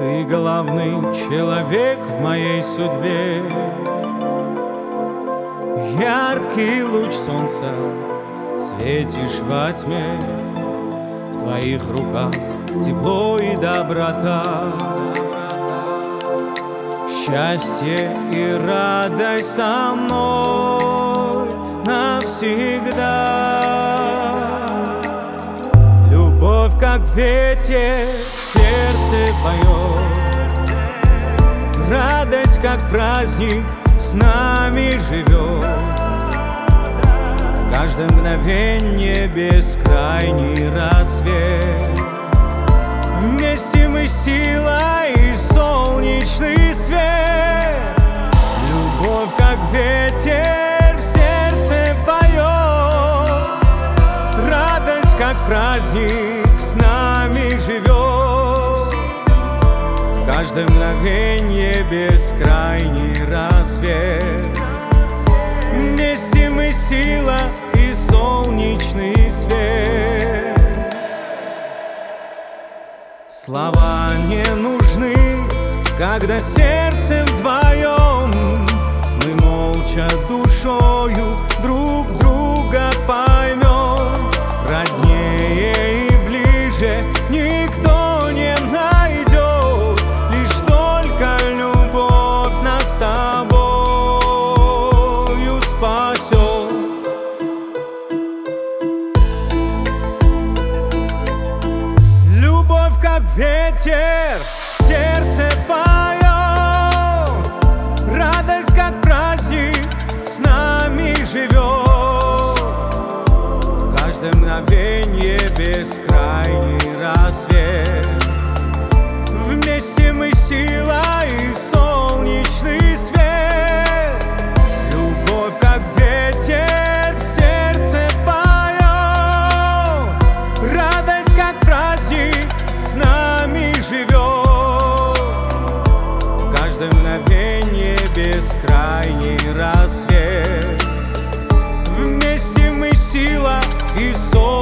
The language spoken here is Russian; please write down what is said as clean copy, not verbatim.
Ты главный человек в моей судьбе. Яркий луч солнца, светишь во тьме. В твоих руках тепло и доброта, счастье и радость со мной навсегда. Любовь, как ветер, в сердце поет, радость, как праздник, с нами живет. В каждое мгновенье бескрайний рассвет. Вместе мы сила и солнечный свет. Любовь, как ветер, в сердце поет, радость, как праздник, с нами живет. В каждое мгновенье бескрайний рассвет. Вместе мы сила и солнечный свет. Слова не нужны, когда сердцем вдвоем мы молча душою друг друга поймем. Роднее и ближе никто не найдет, лишь только любовь нас с тобою спасет. Любовь, как ветер, в сердце поет, радость, как праздник, с нами живет. В каждое мгновенье бескрайний рассвет. Вместе мы сила и солнечный свет. Любовь, как ветер, в сердце поет, радость, как праздник, с нами живет. В каждое мгновенье бескрайний рассвет. Вместе мы сила и солнечный свет.